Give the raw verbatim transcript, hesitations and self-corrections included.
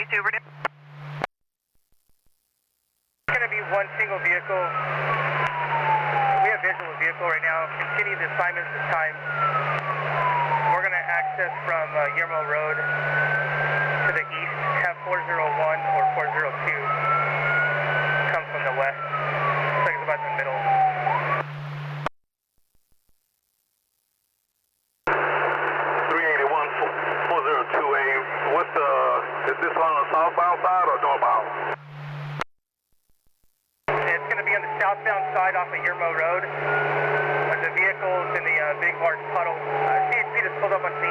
two, we're doing. It's going to be one single vehicle. We have visual vehicle right now. Continue the assignments this time. We're going to access from uh, Yermo Road to the east. Have four zero one or four zero two come from the west. Looks like it's about in the middle. three eighty-one, four zero two A. What's the, is this on the southbound side or northbound? It's going to be on the southbound side off of Yermo Road. Uh, the vehicle's in the uh, big large puddle. Uh, C H P just pulled up on C